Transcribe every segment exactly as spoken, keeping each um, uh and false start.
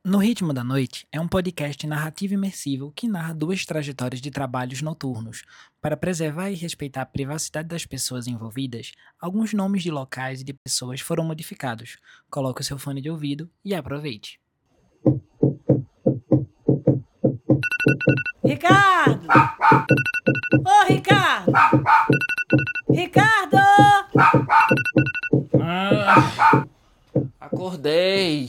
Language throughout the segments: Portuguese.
No Ritmo da Noite é um podcast narrativo imersivo que narra duas trajetórias de trabalhos noturnos. Para preservar e respeitar a privacidade das pessoas envolvidas, alguns nomes de locais e de pessoas foram modificados. Coloque o seu fone de ouvido e aproveite. Ricardo! Ô, Ricardo! Ricardo! Ah, acordei.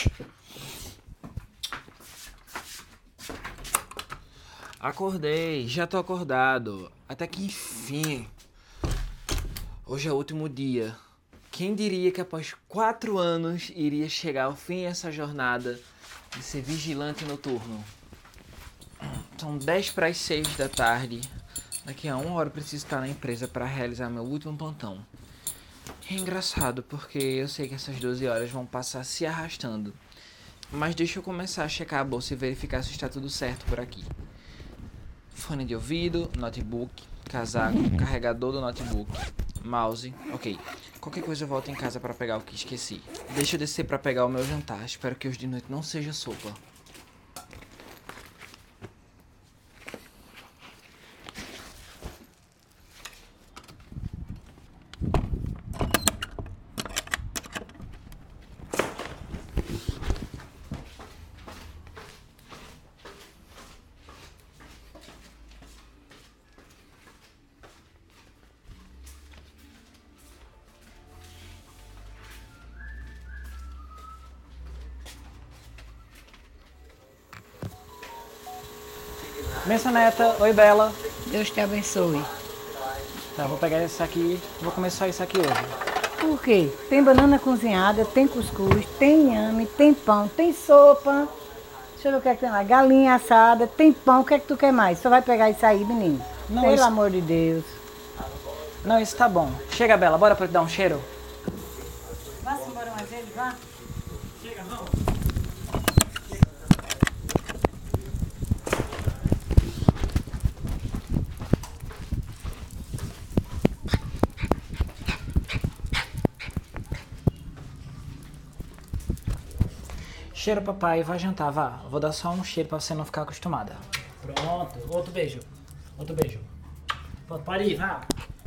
Acordei, já tô acordado. Até que enfim. Hoje é o último dia. Quem diria que após quatro anos iria chegar ao fim essa jornada de ser vigilante noturno? São dez para as seis da tarde. Daqui a uma hora eu preciso estar na empresa para realizar meu último plantão. É engraçado porque eu sei que essas doze horas vão passar se arrastando. Mas deixa eu começar a checar a bolsa e verificar se está tudo certo por aqui. Fone de ouvido, notebook, casaco, carregador do notebook, mouse, ok. Qualquer coisa eu volto em casa para pegar o que esqueci. Deixa eu descer para pegar o meu jantar, espero que hoje de noite não seja sopa. Benção Neta, oi Bela. Deus te abençoe. Tá, vou pegar esse aqui, vou comer só isso aqui hoje. Por quê? Tem banana cozinhada, tem cuscuz, tem inhame, tem pão, tem sopa. Deixa eu ver o que é que tem lá. Galinha assada, tem pão, o que é que tu quer mais? Só vai pegar isso aí, menino. Não, Pelo isso- amor de Deus. Não, isso tá bom. Chega Bela, bora pra eu te dar um cheiro? Vá-se embora mais ele, vá. Chega, não. Cheiro, papai, vai jantar, vá. Vou dar só um cheiro pra você não ficar acostumada. Pronto, outro beijo. Outro beijo. Pronto, pode ir, vá.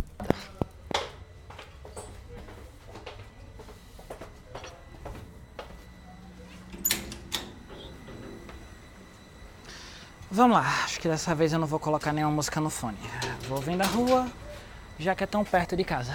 Vamos lá, acho que dessa vez eu não vou colocar nenhuma música no fone. Vou vir da rua, já que é tão perto de casa.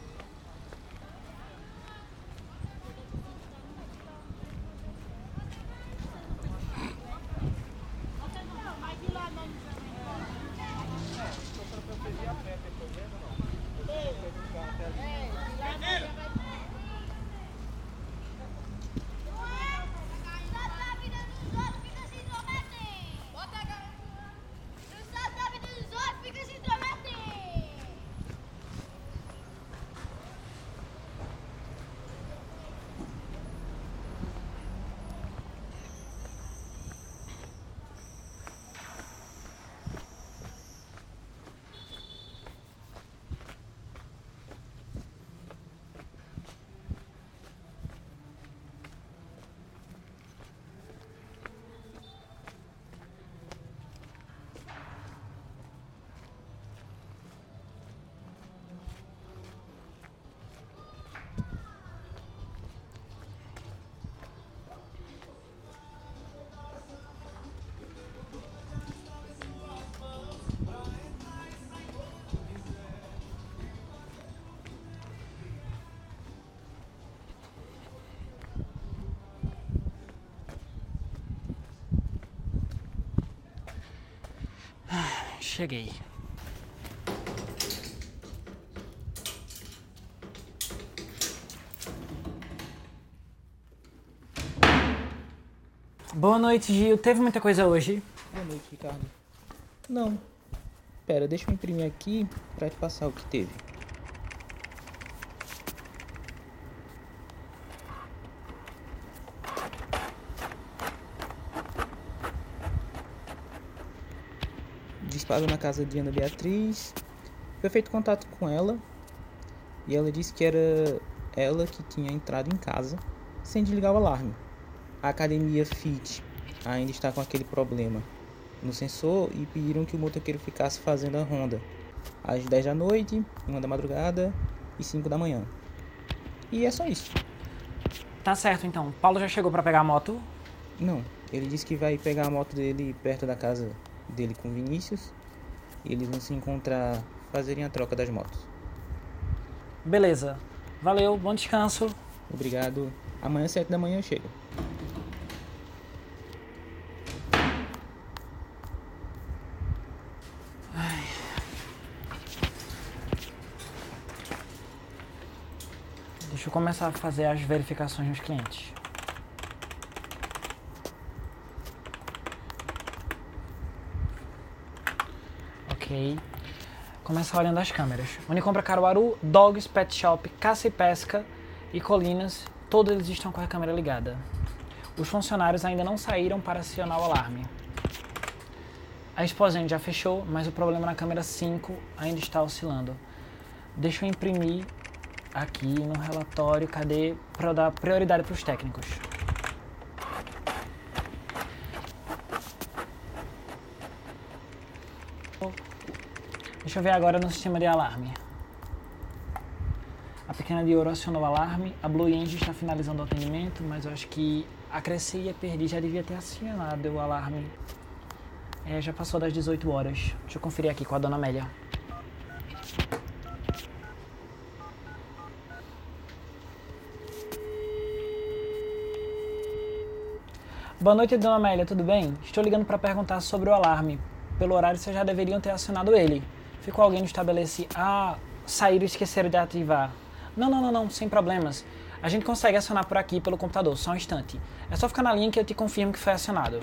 Cheguei. Boa noite, Gil. Teve muita coisa hoje? Boa noite, Ricardo. Não. Pera, deixa eu imprimir aqui pra te passar o que teve. Disparo na casa de Ana Beatriz. Foi feito contato com ela e ela disse que era ela que tinha entrado em casa sem desligar o alarme. a academia Fit ainda está com aquele problema no sensor e pediram que o motoqueiro ficasse fazendo a ronda às dez da noite, uma da madrugada e cinco da manhã. E é só isso. Tá certo, então. Paulo já chegou pra pegar a moto? Não, ele disse que vai pegar a moto dele perto da casa dele com o Vinícius e eles vão se encontrar, fazerem a troca das motos. Beleza. Valeu, bom descanso. Obrigado. Amanhã às sete da manhã eu chego. Deixa eu começar a fazer as verificações nos clientes. Ok. Começar olhando as câmeras. Unicompra Caruaru, Dogs, Pet Shop, Caça e Pesca e Colinas, todos eles estão com a câmera ligada. Os funcionários ainda não saíram para acionar o alarme. A Exposente já fechou, mas o problema na câmera cinco ainda está oscilando. Deixa eu imprimir aqui no relatório, cadê? Para dar prioridade para os técnicos. Deixa eu ver agora no sistema de alarme. A Pequena de Ouro acionou o alarme, a Blue Angel está finalizando o atendimento, mas eu acho que a Cresci e a Perdi já devia ter acionado o alarme. É, já passou das dezoito horas. Deixa eu conferir aqui com a Dona Amélia. Boa noite, Dona Amélia, tudo bem? Estou ligando para perguntar sobre o alarme. Pelo horário, vocês já deveriam ter acionado ele. Ficou alguém no estabelecido... Ah, saíram e esqueceram de ativar. Não, não, não, não, sem problemas. A gente consegue acionar por aqui pelo computador, só um instante. É só ficar na linha que eu te confirmo que foi acionado.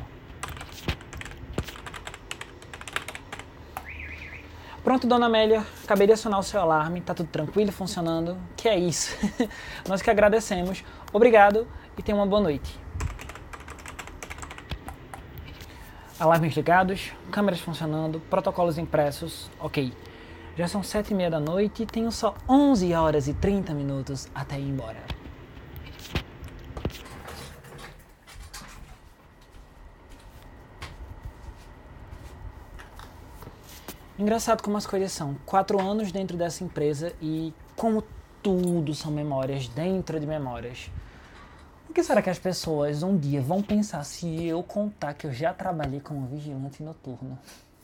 Pronto, Dona Amélia, acabei de acionar o seu alarme, tá tudo tranquilo, funcionando. Que é isso? Nós que agradecemos. Obrigado e tenha uma boa noite. Alarmes ligados, câmeras funcionando, protocolos impressos, ok. Já são sete e meia da noite e tenho só onze horas e trinta minutos até ir embora. Engraçado como as coisas são. Quatro anos dentro dessa empresa e como tudo são memórias dentro de memórias. O que será que as pessoas um dia vão pensar se eu contar que eu já trabalhei como vigilante noturno?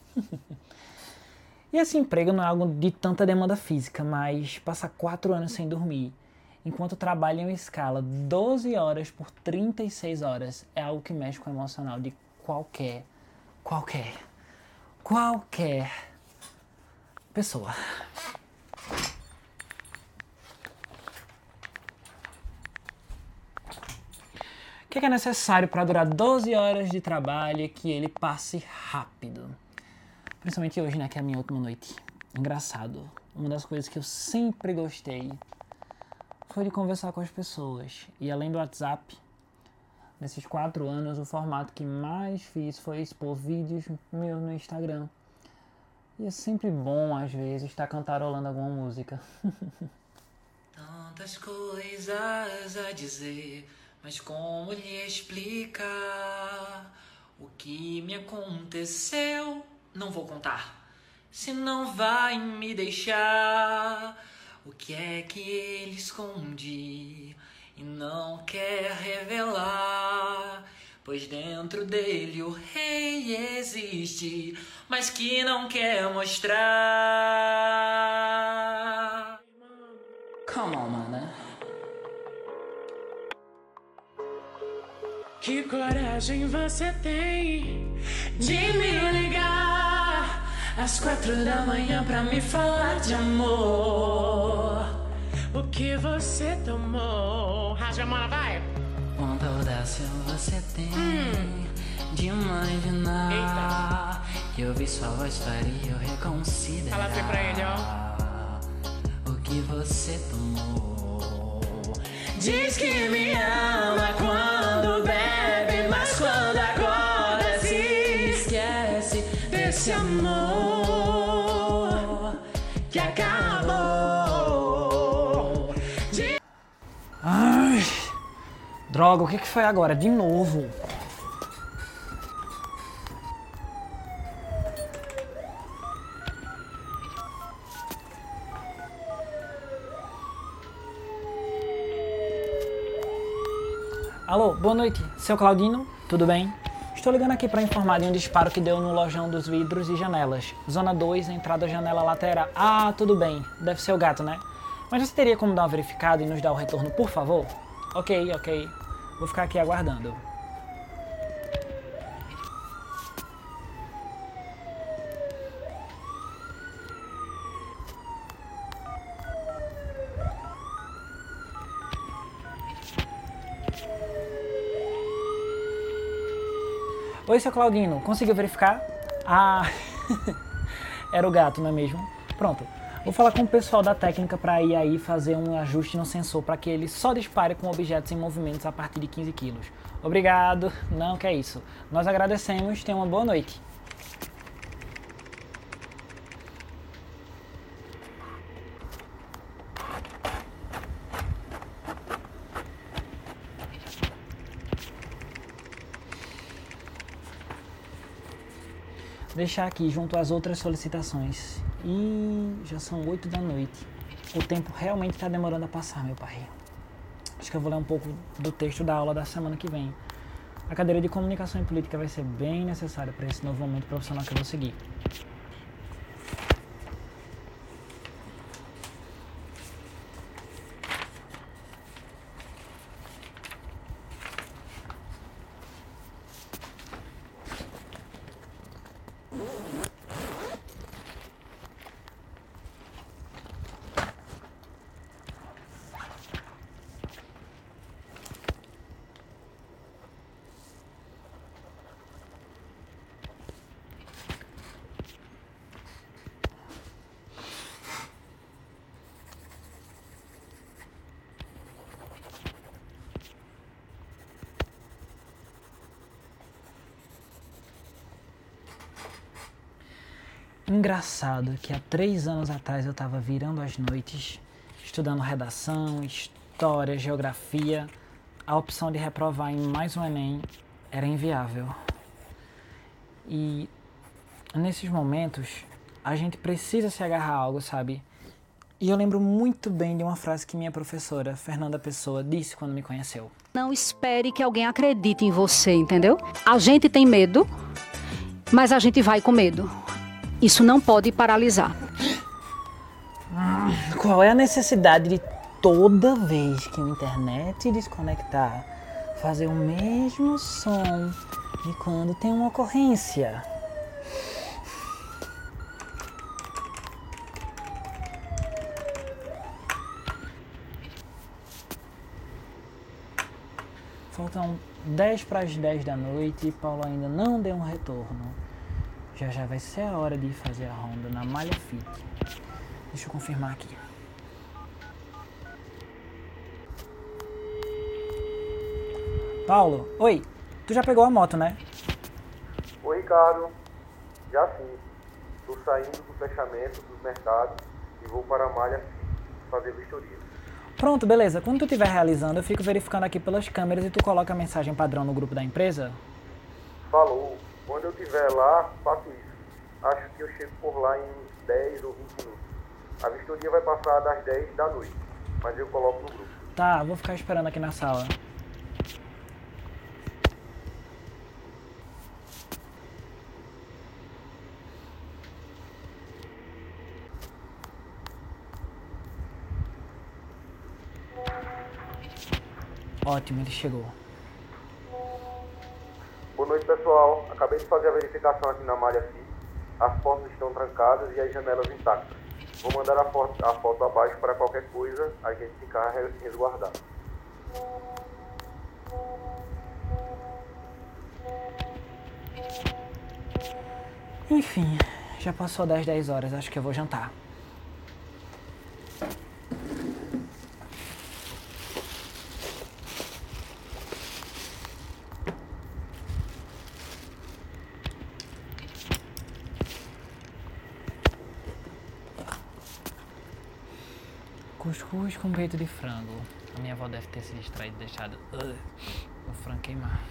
E esse emprego não é algo de tanta demanda física, mas passar quatro anos sem dormir, enquanto trabalho em uma escala doze horas por trinta e seis horas, é algo que mexe com o emocional de qualquer, qualquer, qualquer pessoa. O que é necessário para durar doze horas de trabalho e que ele passe rápido? Principalmente hoje, né, que é a minha última noite. Engraçado. Uma das coisas que eu sempre gostei foi de conversar com as pessoas. E além do WhatsApp, nesses quatro anos, o formato que mais fiz foi expor vídeos meus no Instagram. E é sempre bom, às vezes, estar cantarolando alguma música. Tantas coisas a dizer, mas como lhe explicar o que me aconteceu? Não vou contar, senão vai me deixar. O que é que ele esconde e não quer revelar? Pois dentro dele o rei existe, mas que não quer mostrar. Come on, mana. Que coragem você tem de me ligar às quatro da manhã pra me falar de amor. O que você tomou? Rasga a mão, vai! Quanta audácia você tem hum. de imaginar Eita. que eu vi sua voz faria eu reconsiderar. Fala assim pra ele, ó. O que você tomou? Diz que me ama quando bebe, mas quando acorda se esquece desse amor que acabou. De... Ai, Droga, o que que foi agora? De novo. Alô, boa noite. Seu Claudino, tudo bem? Estou ligando aqui para informar de um disparo que deu no lojão dos vidros e janelas. Zona dois, entrada janela lateral. Ah, tudo bem. Deve ser o gato, né? Mas você teria como dar uma verificada e nos dar o retorno, por favor? Ok, ok. Vou ficar aqui aguardando. Oi, seu Claudino, conseguiu verificar? Ah, era o gato, não é mesmo? Pronto, vou falar com o pessoal da técnica para ir aí fazer um ajuste no sensor para que ele só dispare com objetos em movimentos a partir de quinze quilos. Obrigado, não que é isso. Nós agradecemos, tenha uma boa noite. Deixar aqui junto às outras solicitações. E já são oito da noite. O tempo realmente está demorando a passar, meu pai. Acho que eu vou ler um pouco do texto da aula da semana que vem. A cadeira de comunicação e política vai ser bem necessária para esse novo momento profissional que eu vou seguir. Engraçado que há três anos atrás eu estava virando as noites, estudando redação, história, geografia. A opção de reprovar em mais um Enem era inviável. E nesses momentos, a gente precisa se agarrar a algo, sabe? E eu lembro muito bem de uma frase que minha professora, Fernanda Pessoa, disse quando me conheceu. Não espere que alguém acredite em você, entendeu? A gente tem medo, mas a gente vai com medo. Isso não pode paralisar. Hum, qual é a necessidade de toda vez que a internet desconectar, fazer o mesmo som de quando tem uma ocorrência? Faltam dez para as dez da noite e Paulo ainda não deu um retorno. Já já vai ser a hora de ir fazer a ronda na malha fit. Deixa eu confirmar aqui. Paulo, oi. Tu já pegou a moto, né? Oi, Ricardo. Já sim. Estou saindo do fechamento dos mercados e vou para a malha fit fazer vistoria. Pronto, beleza. Quando tu estiver realizando, eu fico verificando aqui pelas câmeras e tu coloca a mensagem padrão no grupo da empresa? Falou. Quando eu estiver lá, faço isso. Acho que eu chego por lá em uns dez ou vinte minutos. A vistoria vai passar das dez da noite, mas eu coloco no grupo. Tá, vou ficar esperando aqui na sala. Ótimo, ele chegou. Boa noite, pessoal. Acabei de fazer a verificação aqui na malha fit. As portas estão trancadas e as janelas intactas. Vou mandar a foto, a foto abaixo para qualquer coisa a gente ficar resguardado. Enfim, já passou das dez horas, acho que eu vou jantar. Cuscuz com peito de frango. A minha avó deve ter se distraído e deixado uh, o frango queimar.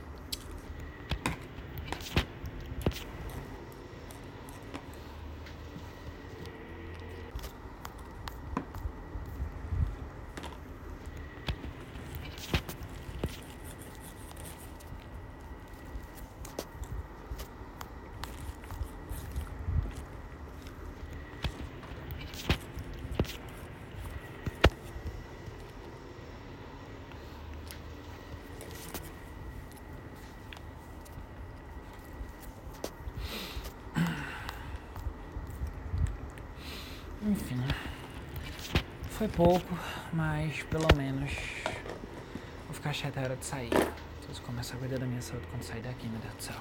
Enfim, foi pouco, mas pelo menos vou ficar chato a hora de sair. Preciso começar a cuidar da minha saúde quando sair daqui, meu Deus do céu.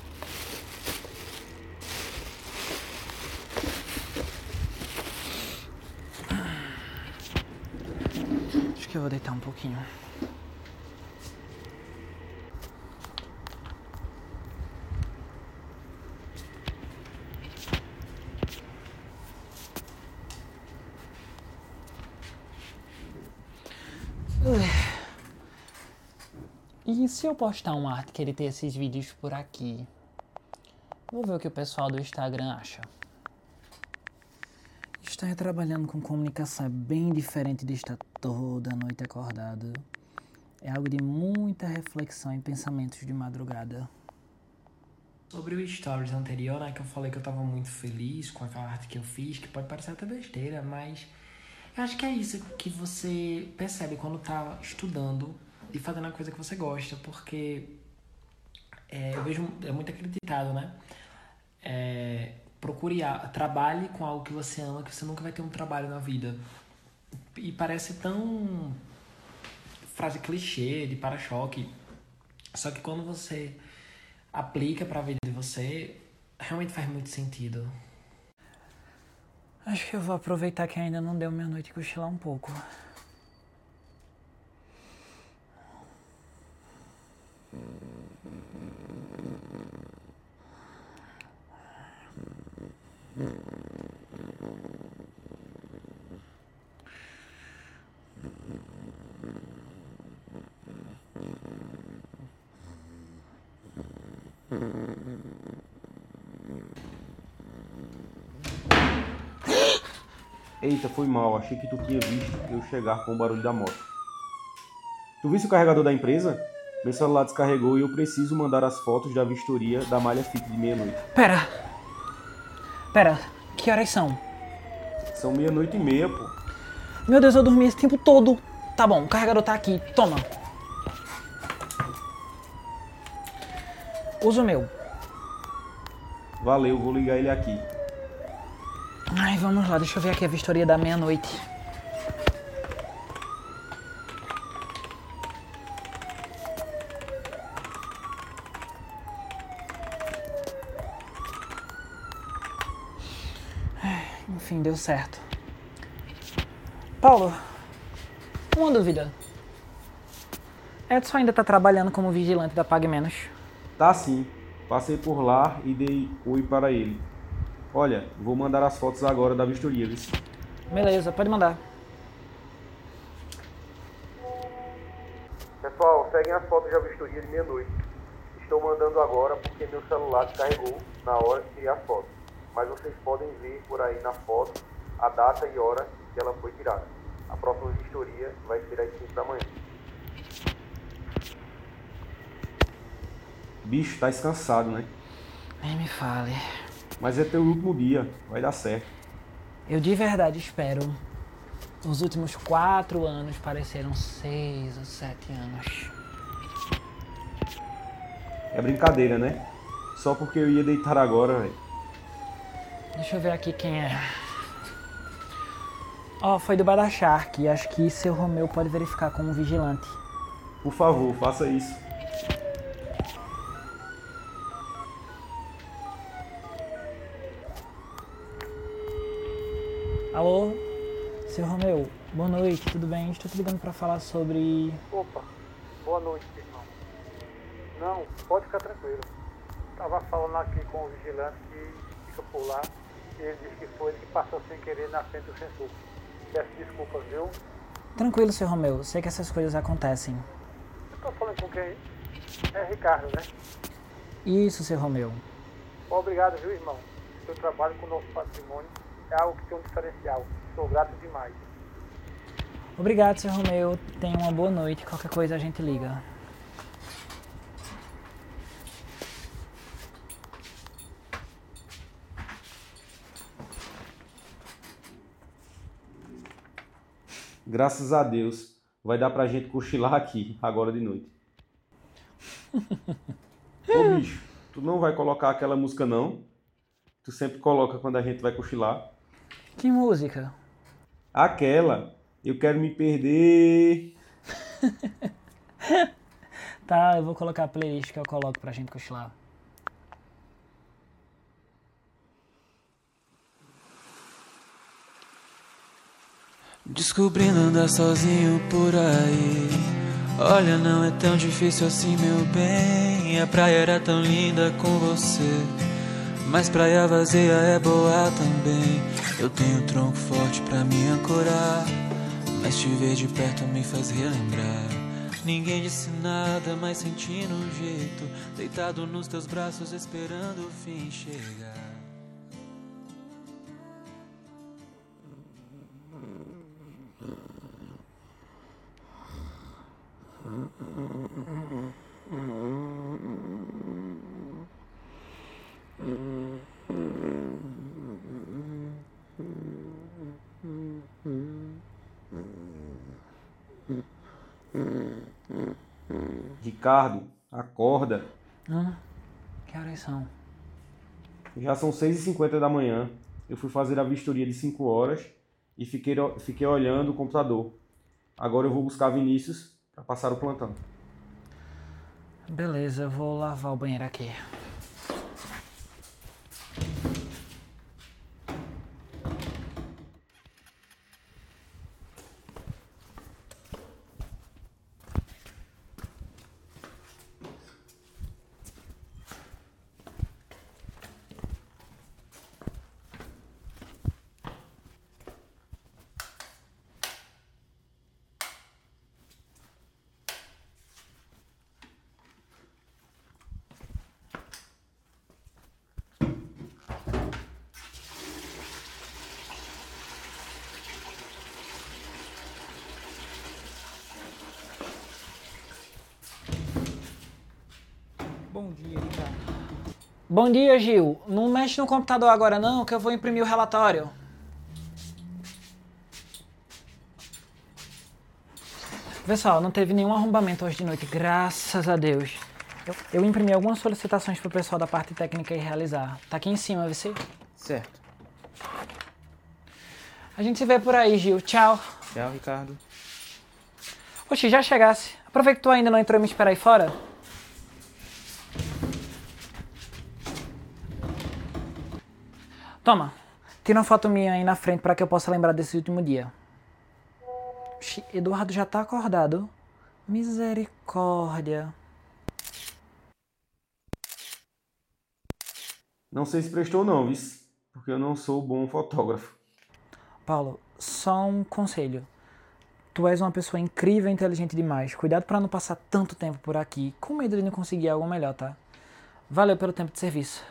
Acho que eu vou deitar um pouquinho. E se eu postar um arte que ele tem esses vídeos por aqui? Vou ver o que o pessoal do Instagram acha. Estar trabalhando com comunicação é bem diferente de estar toda noite acordado. É algo de muita reflexão e pensamentos de madrugada. Sobre o stories anterior, né, que eu falei que eu tava muito feliz com aquela arte que eu fiz, que pode parecer até besteira, mas eu acho que é isso que você percebe quando tá estudando e fazendo a coisa que você gosta, porque é, eu vejo, é muito acreditado, né? É, procure, a, trabalhe com algo que você ama, que você nunca vai ter um trabalho na vida. E parece tão frase clichê, de para-choque, só que quando você aplica pra vida de você, realmente faz muito sentido. Acho que eu vou aproveitar que ainda não deu meia-noite e cochilar um pouco. Eita, foi mal. Achei que tu tinha visto eu chegar com o barulho da moto. Tu viste o carregador da empresa? Meu celular descarregou e eu preciso mandar as fotos da vistoria da malha fit de meia-noite. Pera. Pera, que horas são? São meia-noite e meia, pô. Meu Deus, eu dormi esse tempo todo. Tá bom, o carregador tá aqui. Toma. Usa o meu. Valeu, vou ligar ele aqui. Ai, vamos lá, deixa eu ver aqui a vistoria da meia-noite. Enfim, deu certo. Paulo, uma dúvida. Edson ainda tá trabalhando como vigilante da Pague Menos? Tá sim. Passei por lá e dei oi para ele. Olha, vou mandar as fotos agora da vistoria, viu? Beleza, pode mandar. Pessoal, seguem as fotos da vistoria de meia-noite. Estou mandando agora porque meu celular descarregou na hora de tirar as fotos. Mas vocês podem ver por aí na foto a data e hora que ela foi tirada. A próxima vistoria vai ser às cinco da manhã. Bicho, tá descansado, né? Nem me fale. Mas é teu último dia, vai dar certo. Eu de verdade espero. Os últimos quatro anos pareceram seis ou sete anos. É brincadeira, né? Só porque eu ia deitar agora, velho. Deixa eu ver aqui quem é. Ó, oh, foi do Bar da Shark. Acho que seu Romeu pode verificar como vigilante. Por favor, faça isso. Alô? Seu Romeu, boa noite, tudo bem? Estou te ligando para falar sobre... Opa, boa noite, irmão. Não, pode ficar tranquilo. Estava falando aqui com o vigilante que fica por lá e ele disse que foi ele que passou sem querer na frente do sensor. Peço desculpas, viu? Tranquilo, seu Romeu. Sei que essas coisas acontecem. Eu tô falando com quem? É Ricardo, né? Isso, seu Romeu. Obrigado, viu, irmão? Seu trabalho com o nosso patrimônio é algo que tem um diferencial. Sou grato demais. Obrigado, seu Romeu. Tenha uma boa noite. Qualquer coisa a gente liga. Graças a Deus, vai dar pra gente cochilar aqui, agora de noite. Ô bicho, tu não vai colocar aquela música não? Tu sempre coloca quando a gente vai cochilar. Que música? Aquela, eu quero me perder. Tá, eu vou colocar a playlist que eu coloco pra gente cochilar. Descobrindo andar sozinho por aí. Olha, não é tão difícil assim, meu bem. A praia era tão linda com você, mas praia vazia é boa também. Eu tenho um tronco forte pra me ancorar, mas te ver de perto me faz relembrar. Ninguém disse nada, mas sentindo um jeito, deitado nos teus braços esperando o fim chegar. Ricardo, acorda. Hum? Que horas são? Já são seis e cinquenta da manhã. Eu fui fazer a vistoria de cinco horas e fiquei, fiquei olhando o computador. Agora eu vou buscar Vinícius para passar o plantão. Beleza, eu vou lavar o banheiro aqui. Bom dia, Ricardo. Bom dia, Gil. Não mexe no computador agora não, que eu vou imprimir o relatório. Pessoal, não teve nenhum arrombamento hoje de noite, graças a Deus. Eu, eu imprimi algumas solicitações pro pessoal da parte técnica ir realizar. Tá aqui em cima, você? Certo. A gente se vê por aí, Gil. Tchau. Tchau, Ricardo. Oxi, já chegasse. Aproveita que tu ainda não entrou e me espera aí fora. Toma, tira uma foto minha aí na frente para que eu possa lembrar desse último dia. Oxi, Eduardo já tá acordado. Misericórdia. Não sei se prestou não, vice, porque eu não sou bom fotógrafo. Paulo, só um conselho. Tu és uma pessoa incrível e inteligente demais. Cuidado para não passar tanto tempo por aqui, com medo de não conseguir algo melhor, tá? Valeu pelo tempo de serviço.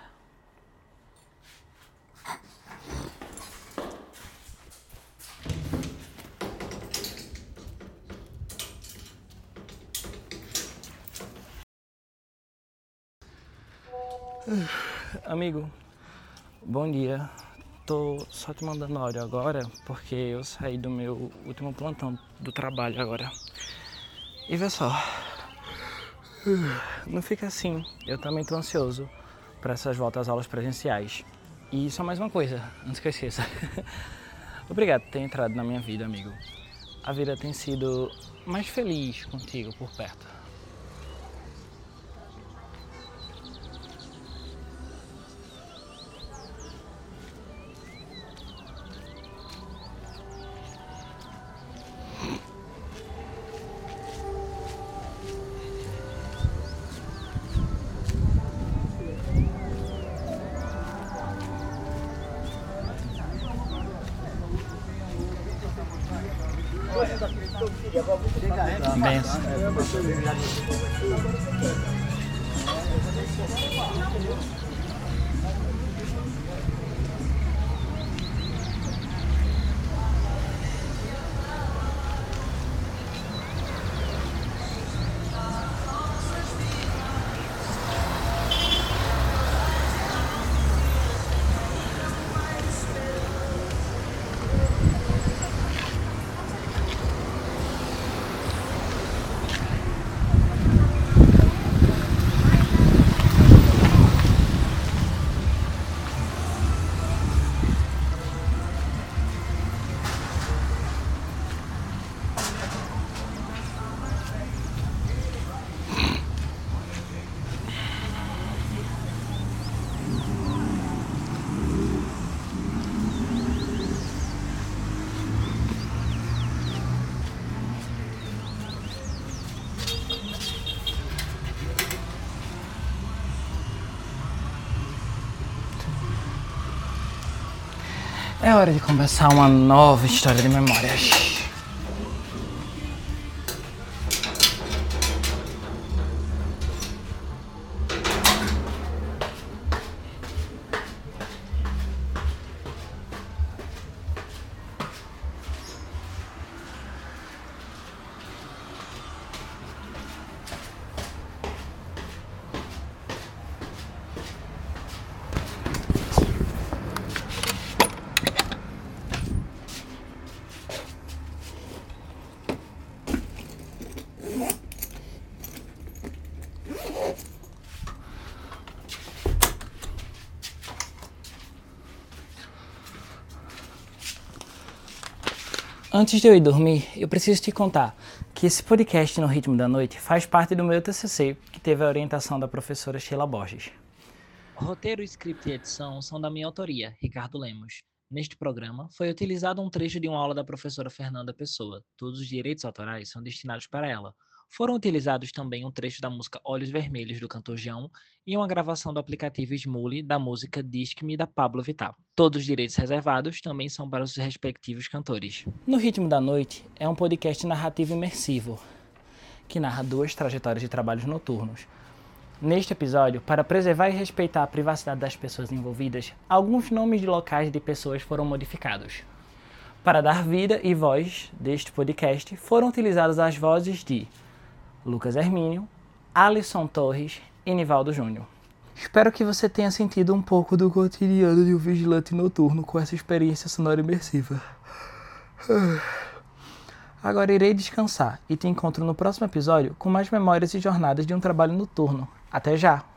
Amigo, bom dia. Tô só te mandando áudio agora porque eu saí do meu último plantão do trabalho agora. E vê só, não fica assim, eu também tô ansioso para essas voltas às aulas presenciais. E só mais uma coisa, antes que eu esqueça. Obrigado por ter entrado na minha vida, amigo. A vida tem sido mais feliz contigo por perto. Uma benção. É hora de começar uma nova história de memórias. Antes de eu ir dormir, eu preciso te contar que esse podcast No Ritmo da Noite faz parte do meu T C C, que teve a orientação da professora Sheila Borges. Roteiro, script e edição são da minha autoria, Ricardo Lemos. Neste programa, foi utilizado um trecho de uma aula da professora Fernanda Pessoa. Todos os direitos autorais são destinados para ela. Foram utilizados também um trecho da música Olhos Vermelhos, do cantor João, e uma gravação do aplicativo Smule da música Disque-me, da Pablo Vittar. Todos os direitos reservados também são para os respectivos cantores. No Ritmo da Noite é um podcast narrativo imersivo, que narra duas trajetórias de trabalhos noturnos. Neste episódio, para preservar e respeitar a privacidade das pessoas envolvidas, alguns nomes de locais de pessoas foram modificados. Para dar vida e voz deste podcast, foram utilizadas as vozes de Lucas Hermínio, Alisson Torres e Nivaldo Júnior. Espero que você tenha sentido um pouco do cotidiano de um vigilante noturno com essa experiência sonora imersiva. Agora irei descansar e te encontro no próximo episódio com mais memórias e jornadas de um trabalho noturno. Até já!